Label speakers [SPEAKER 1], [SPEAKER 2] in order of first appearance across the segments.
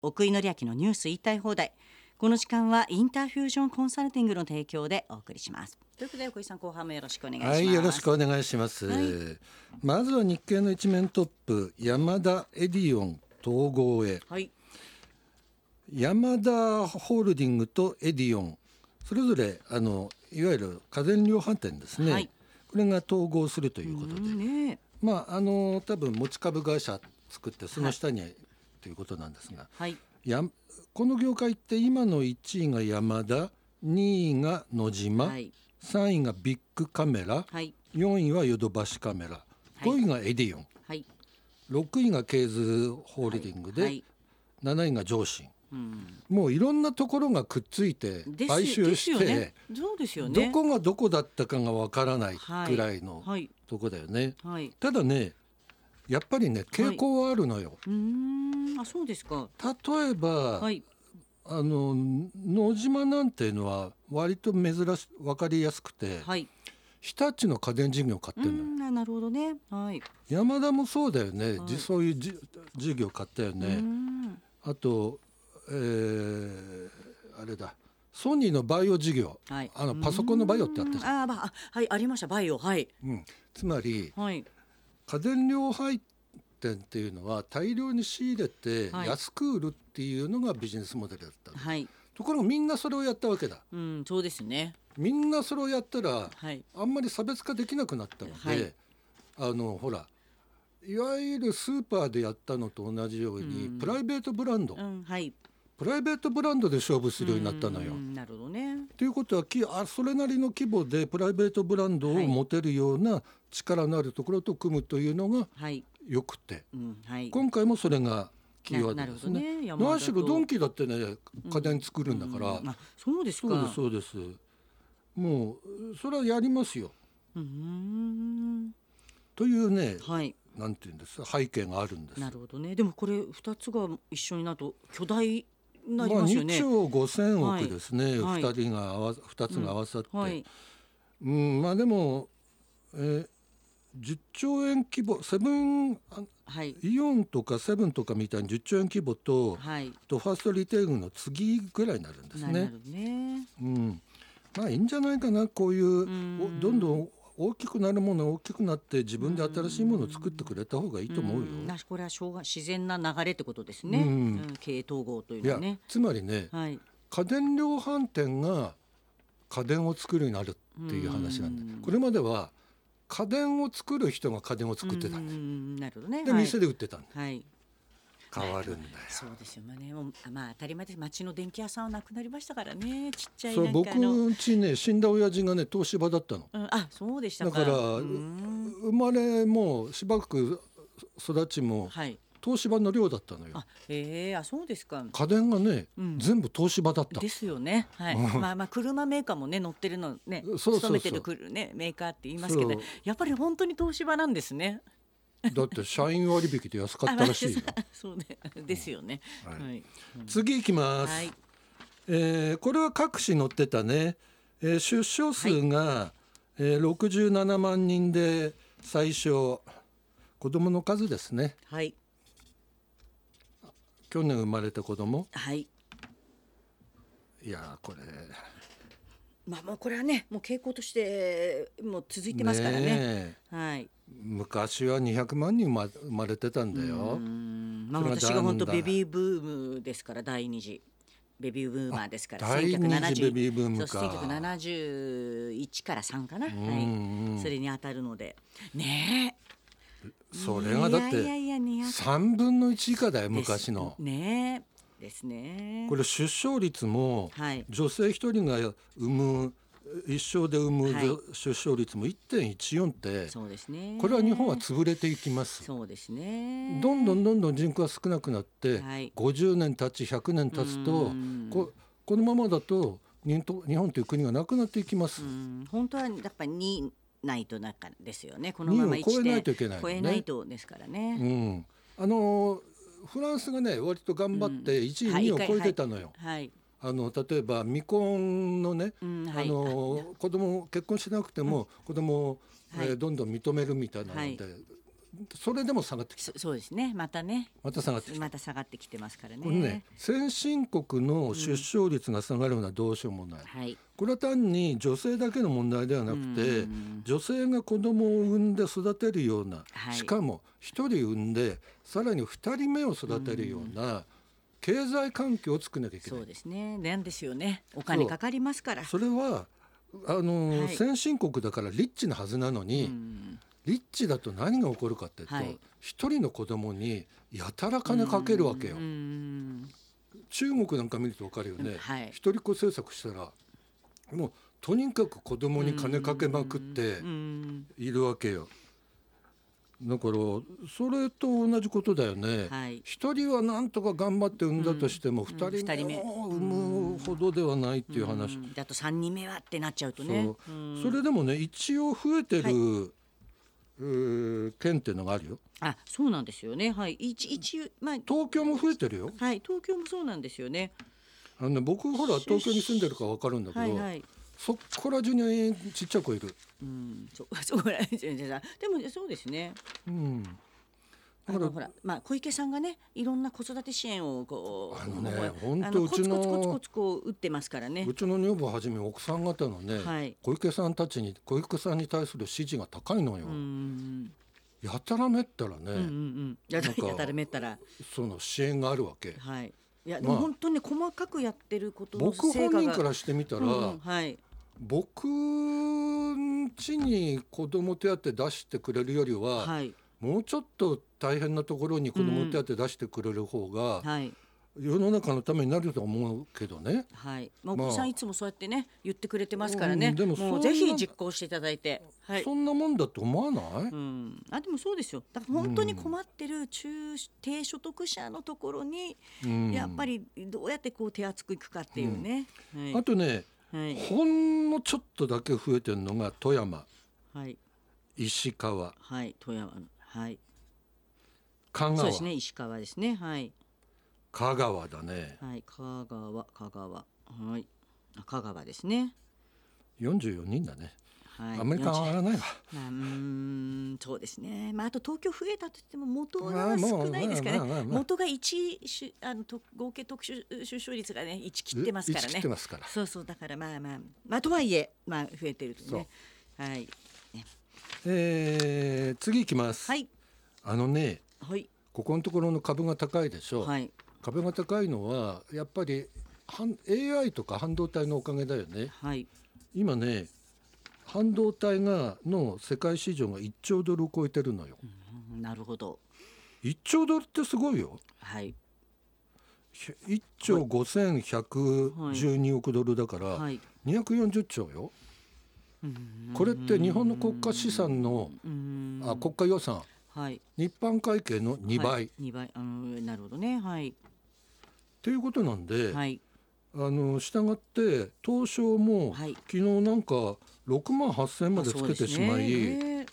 [SPEAKER 1] 奥井紀明のニュース言いたい放題。この時間はインターフュージョンコンサルティングの提供でお送りします。ということで奥井さん、後半もよろしくお願いします。
[SPEAKER 2] はい、よろしくお願いします、まずは日経の一面トップ、ヤマダエディオン統合へ、ヤマダホールディングとエディオンそれぞれいわゆる家電量販店ですね、これが統合するということで、多分持ち株会社作ってその下に、ということなんですが、この業界って今の1位がヤマダ、2位が野島、3位がビッグカメラ、4位はヨドバシカメラ、5位がエディオン、6位がケーズホールディングで、7位が上信、もういろんなところがくっついて買収して、どこがどこだったかがわからないくらいのとこだよね、ただね、やっぱりね傾向はあるのよ。
[SPEAKER 1] そうですか。
[SPEAKER 2] 例えば、野島なんていうのは割と珍し分かりやすくて、日立の家電事業を買ってるのよ。なるほどね。ヤマダもそうだよね、そういう事業買ったよね。あと、あれだ、ソニーのバイオ事業、パソコンのバイオってあったじゃん。
[SPEAKER 1] ありました、バイオ。
[SPEAKER 2] つまり、家電量販店っていうのは大量に仕入れて安く売るっていうのがビジネスモデルだった、ところがみんなそれをやったわけだ。
[SPEAKER 1] そうですね。
[SPEAKER 2] みんなそれをやったら、あんまり差別化できなくなったので、ほら、いわゆるスーパーでやったのと同じように、プライベートブランド、プライベートブランドで勝負するようになったのよ。
[SPEAKER 1] なるほどね。
[SPEAKER 2] ということはそれなりの規模でプライベートブランドを持てるような力のあるところと組むというのがよくて、今回もそれがキーワードですね。何しろドンキだってね、家電作るんだから、
[SPEAKER 1] そうですか。
[SPEAKER 2] そうです。もうそれはやりますよ、というね、なんていうんですか、背景があるんです。
[SPEAKER 1] なるほどね。でもこれ2つが一緒になると巨大になりますよね。
[SPEAKER 2] 2兆5000億ですね、2つが合わさって、でも、10兆円規模、イオンとかセブンとかみたいに10兆円規模と、ファーストリテイリングの次ぐらいになるんですね。いいんじゃないかな、こういう、どんどん大きくなるもの大きくなって自分で新しいものを作ってくれた方がいいと思うよ。
[SPEAKER 1] これは自然な流れってことですね、経営統合というのはね。
[SPEAKER 2] つまりね、家電量販店が家電を作るようになるっていう話なんだ。これまでは家電を作る人が家電を作ってたんだ。で、店で売ってたんだ。変わるんだよ。
[SPEAKER 1] そうですよね。当たり前です。町の電気屋さんはなくなりましたからね。ちっちゃいなんか
[SPEAKER 2] 僕ん家ね、死んだ親父がね東芝だったの。
[SPEAKER 1] そうでしたか。
[SPEAKER 2] だから生まれもしばらく育ちも東芝の寮だったのよ。
[SPEAKER 1] そうですか。
[SPEAKER 2] 家電がね、全部東芝だった
[SPEAKER 1] ですよね。車メーカーもね乗ってるのね、勤めてるメーカーって言いますけど、やっぱり本当に東芝なんですね。
[SPEAKER 2] だって社員割引で安かったらしいよ。
[SPEAKER 1] そうですよね。
[SPEAKER 2] 次いきます。これは各紙載ってたね。出生数が、67万人で最小、子供の数ですね。去年生まれた子供。いやこれ
[SPEAKER 1] もうこれはね、もう傾向としてもう続いてますからね。
[SPEAKER 2] 昔は200万人生まれてたんだよ。
[SPEAKER 1] 私が本当ベビーブームですから、第二次ベビーブーマーですから。
[SPEAKER 2] 第二次ベビーブームか。
[SPEAKER 1] 1971から3かな、それに当たるのでね。
[SPEAKER 2] それがだって3分の1以下だよ、昔の
[SPEAKER 1] ですね。
[SPEAKER 2] これ出生率も、女性1人が一生で産む出生率も 1.14 って、これは日本は潰れていきます。どんどん人口が少なくなって、50年経ち100年経つと、このままだと日本という国がなくなっていきます。
[SPEAKER 1] 本当はやっぱり2ないとなんかですよね。このまま
[SPEAKER 2] 2を超えないといけない、
[SPEAKER 1] 超えないとですからね。
[SPEAKER 2] フランスがね割と頑張って1位、2位を超えてたのよ。例えば未婚のね、子供結婚しなくても子供を、どんどん認めるみたいなので、 それでも下がってきた。
[SPEAKER 1] そうですね。また
[SPEAKER 2] 下がってきた。
[SPEAKER 1] また下がってきてますからね。
[SPEAKER 2] これね、先進国の出生率が下がるのはどうしようもない、
[SPEAKER 1] はい、
[SPEAKER 2] これは単に女性だけの問題ではなくて、女性が子供を産んで育てるような、
[SPEAKER 1] はい、
[SPEAKER 2] しかも1人産んでさらに2人目を育てるような経済環境を作らなきゃいけない。
[SPEAKER 1] そうですね。なんですよね。お金かかりますから。
[SPEAKER 2] それははい、先進国だからリッチなはずなのに、リッチだと何が起こるかっていうと、はい、一人の子供にやたら金かけるわけよ。中国なんか見ると分かるよね、はい、一人っ子政策したらもうとにかく子供に金かけまくっているわけよ。だからそれと同じことだよね。一人はなんとか頑張って産んだとしても二人目を産むほどではないっていう話。
[SPEAKER 1] あと3人目はってなっちゃうとね。
[SPEAKER 2] それでもね一応増えてる、はい県っていうのがあるよ。
[SPEAKER 1] あ、そうなんですよね。はい。
[SPEAKER 2] 東京も増えてるよ。
[SPEAKER 1] はい、東京もそうなんですよね。
[SPEAKER 2] 僕ほら東京に住んでるから分かるんだけど、はいはい、そこら中にちっちゃい子いる。
[SPEAKER 1] そこら中にでもそうですね。だからほら、小池さんがねいろんな子育て支援をこう
[SPEAKER 2] 本当うちの
[SPEAKER 1] コツこう打ってますからね。
[SPEAKER 2] うちの女房はじめ奥さん方のね、はい、小池さんに対する支持が高いのよ。やたらめったらね、
[SPEAKER 1] やたらめったら
[SPEAKER 2] その支援があるわけ。
[SPEAKER 1] はい。いやでも本当に細かくやってることの成果が
[SPEAKER 2] 僕本人からしてみたら、はい、僕ん家に子供手当出してくれるよりは、はい、もうちょっと大変なところに子供手当出してくれる方が、はい、世の中のためになると思うけどね。
[SPEAKER 1] はい。お子さんいつもそうやってね言ってくれてますからね。でももうぜひ実行していただいて、
[SPEAKER 2] はい、そんなもんだと思わない？
[SPEAKER 1] でもそうですよ。だから本当に困ってる低所得者のところに、やっぱりどうやってこう手厚くいくかっていうね。
[SPEAKER 2] はい、あとね、はい、ほんのちょっとだけ増えてるのが富山、はい、石川、
[SPEAKER 1] はい、富山、はい、
[SPEAKER 2] 香川、
[SPEAKER 1] そうですね、石川ですね、はい。
[SPEAKER 2] 香川だね。
[SPEAKER 1] はい、香川、はい、香川ですね。
[SPEAKER 2] 44人だね。はい、あんまり変わらないわ。
[SPEAKER 1] そうですね。あと東京増えたといっても元が少ないですからね。元が合計特殊出生率がね1切ってますからね。
[SPEAKER 2] 1切ってますから。
[SPEAKER 1] そうだからとはいえ増えてるとね。はい。
[SPEAKER 2] 次いきます。
[SPEAKER 1] はい。
[SPEAKER 2] はい、ここのところの株が高いでしょ。はい。株が高いのはやっぱりAI とか半導体のおかげだよね。はい。今ね。半導体の世界市場が1兆ドルを超えてるのよ。
[SPEAKER 1] なるほど。
[SPEAKER 2] 1兆ドルってすごいよ。はい。1兆5112億ドルだから240兆よ。これって日本の国家資産の国家予算、はい、日般会計の2倍、はい、
[SPEAKER 1] 2倍なるほどね。はい。
[SPEAKER 2] っていうことなんで、はい、したがって東証も、はい、昨日なんか6万8000円までつけてしまい、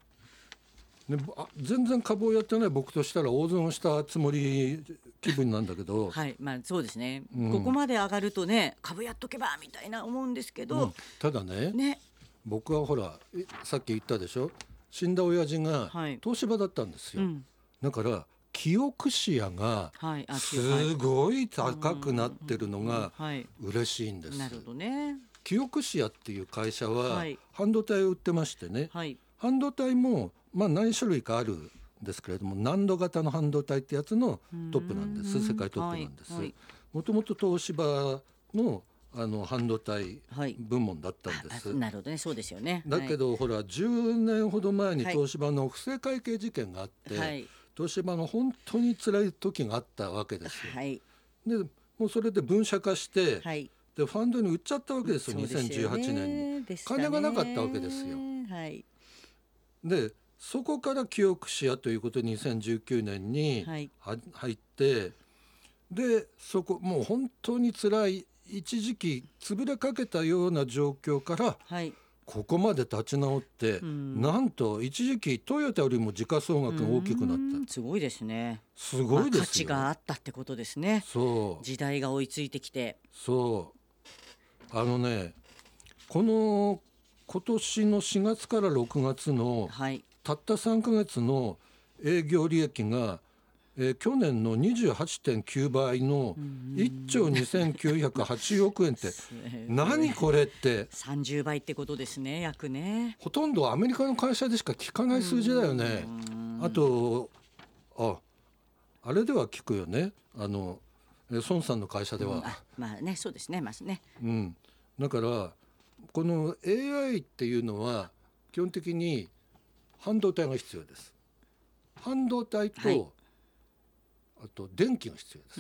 [SPEAKER 2] 全然株をやってない僕としたら大損したつもり気分なんだけど
[SPEAKER 1] はい、そうですね、ここまで上がるとね株やっとけばみたいな思うんですけど、
[SPEAKER 2] ただね僕はほらさっき言ったでしょ、死んだ親父が東芝だったんですよ、だからキオクシアがすごい高くなってるのが嬉しいんです。
[SPEAKER 1] なるほどね。
[SPEAKER 2] キオクシアっていう会社は半導体を売ってましてね、はい、半導体も何種類かあるんですけれども難度型の半導体ってやつのトップなんです。世界トップなんです。もともと東芝の半導体部門だったんです。
[SPEAKER 1] なるほどね、そうですよね。
[SPEAKER 2] だけど、ほら10年ほど前に東芝の不正会計事件があって、はい、東芝が本当に辛い時があったわけですよ。はい、でもうそれで分社化して、はい、でファンドに売っちゃったわけですよ、2018年に。金がなかったわけですよ。はい、でそこからキオクシアということに2019年に入って、でそこもう本当に辛い一時期潰れかけたような状況から、はい、ここまで立ち直って、なんと一時期トヨタよりも時価総額が大きくなった。
[SPEAKER 1] すごいですね。
[SPEAKER 2] すごいですよ。
[SPEAKER 1] 価値があったってことですね。そう時代が追いついてきて、
[SPEAKER 2] そうこの今年の4月から6月の、はい、たった3ヶ月の営業利益が、去年の 28.9 倍の1兆2908億円って何これって
[SPEAKER 1] 30倍ってことですね、約ね。
[SPEAKER 2] ほとんどアメリカの会社でしか聞かない数字だよね。あとあれでは聞くよね、孫さんの会社では、
[SPEAKER 1] まあね、そうですね、まずね、
[SPEAKER 2] だからこの AI っていうのは基本的に半導体が必要です。半導体と、あと電気が必要です。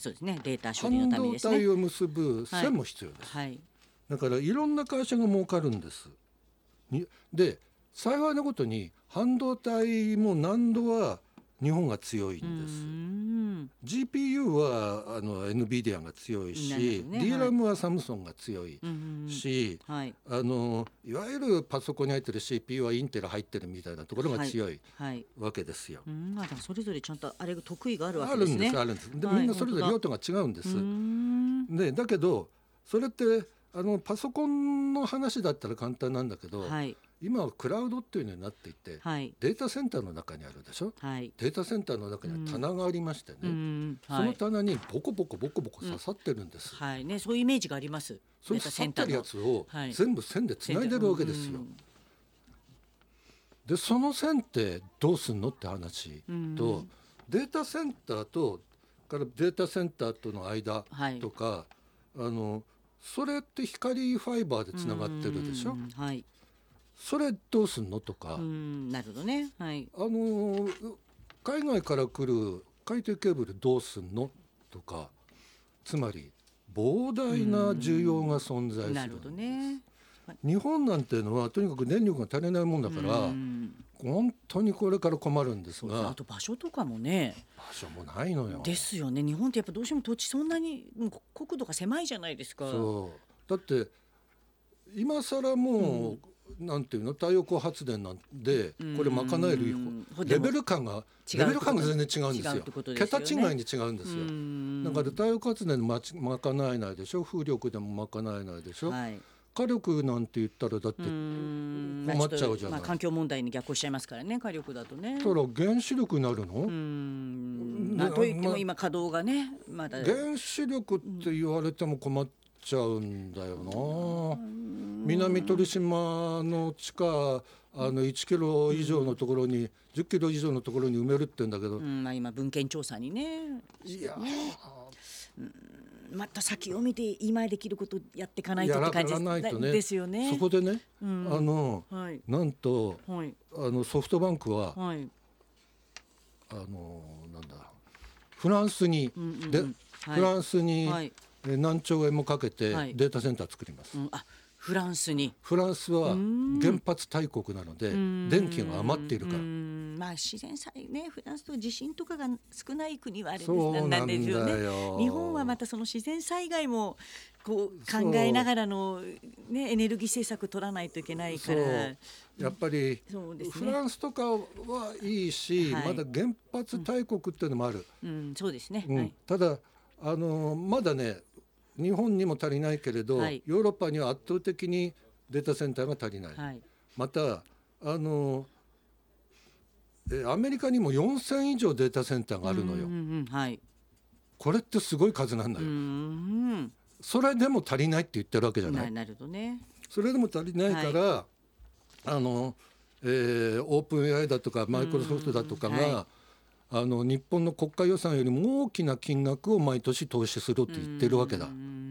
[SPEAKER 1] そうですね、データ処理のためにですね。
[SPEAKER 2] 半導体を結ぶ線も必要です。だからいろんな会社が儲かるんです。で幸いなことに半導体も難度は日本が強いんです。GPU はNVIDIA が強いし、DRAM はサムソンが強いし、いわゆるパソコンに入ってる CPU はインテル入ってるみたいなところが強いわけですよ。
[SPEAKER 1] それぞれちゃんとあれが得意があるわけですね。
[SPEAKER 2] あるんです。でみんなそれぞれ用途が違うんです。でだけどそれってパソコンの話だったら簡単なんだけど、今はクラウドっていうのになっていて、データセンターの中にあるでしょ、データセンターの中には棚がありましてね、その棚にボコボコ刺さってるんです。
[SPEAKER 1] そういうイメージがあります。
[SPEAKER 2] その刺さってるやつを全部線でつないでるわけですよ。でその線ってどうすんのって話と、データセンターとからデータセンターとの間とか、それって光ファイバーでつながってるでしょ、それどうすんのとか、
[SPEAKER 1] なるほどね、
[SPEAKER 2] 海外から来る海底ケーブルどうすんのとか、つまり膨大な需要が存在する。
[SPEAKER 1] なるほどね。
[SPEAKER 2] 日本なんていうのはとにかく電力が足りないもんだから、本当にこれから困るんですが、
[SPEAKER 1] あと場所とかもね、
[SPEAKER 2] 場所もないのよ。
[SPEAKER 1] ですよね。日本ってやっぱどうしても土地そんなに国土が狭いじゃないですか。
[SPEAKER 2] そうだって今更もう、なんていうの、太陽光発電なんでこれ賄えるレベル感が全然違うんですよ。桁違いに違うんですよ。だから太陽光発電で賄えないでしょ、風力でも賄えないでしょ、火力なんて言ったらだって困っちゃうじゃない。
[SPEAKER 1] 環境問題に逆行しちゃいますからね、火力だとね。
[SPEAKER 2] だから原子力になるの？
[SPEAKER 1] といっても今稼働がね、まだ
[SPEAKER 2] 原子力って言われても困っちゃうんだよな。南鳥島の地下1キロ以上のところに、10キロ以上のところに埋めるって言うんだけど、
[SPEAKER 1] 今文献調査にね、
[SPEAKER 2] いや
[SPEAKER 1] また先を見て今できることやっていかないとって感じですよね。
[SPEAKER 2] そこでね、なんと、ソフトバンクは、なんだフランスに何兆円もかけてデータセンター作ります。
[SPEAKER 1] フランス
[SPEAKER 2] は原発大国なので電気が余っているから。
[SPEAKER 1] 自然災害ね、フランスと地震とかが少ない国はあれですなんですよね。日本はまたその自然災害もこう考えながらの、エネルギー政策取らないといけないから、
[SPEAKER 2] やっぱりフランスとかはいいし、まだ原発大国っていうのもある。
[SPEAKER 1] そうですね、
[SPEAKER 2] ただまだね日本にも足りないけれど、ヨーロッパには圧倒的にデータセンターが足りない。またアメリカにも4000以上データセンターがあるのよ。これってすごい数なんだよ。それでも足りないって言ってるわけじゃない。
[SPEAKER 1] なるほどね。
[SPEAKER 2] それでも足りないから、オープン AI だとかマイクロソフトだとかが、日本の国家予算よりも大きな金額を毎年投資するって言ってるわけだ。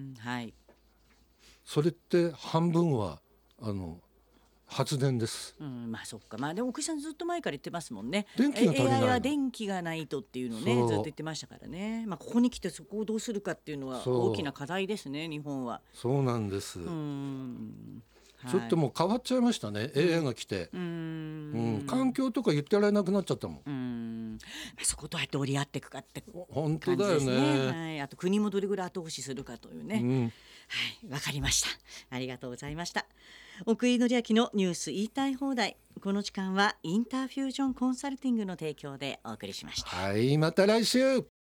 [SPEAKER 2] それって半分は発電です。
[SPEAKER 1] そっか。でも奥井さんずっと前から言ってますもんね。
[SPEAKER 2] 電気が足りないの。
[SPEAKER 1] AI は電気がないとっていうのをね、ずっと言ってましたからね。ここに来てそこをどうするかっていうのは大きな課題ですね、日本は。
[SPEAKER 2] そうなんです。ちょっともう変わっちゃいましたね、AI が来て。環境とか言ってられなくなっちゃったもん。
[SPEAKER 1] そこどうやって折り合っていくかって
[SPEAKER 2] 本当だよね。
[SPEAKER 1] あと国もどれぐらい後押しするかというね。わかりました。ありがとうございました。奥井紀明のニュース言いたい放題。この時間はインターフュージョンコンサルティングの提供でお送りしました。
[SPEAKER 2] また来週。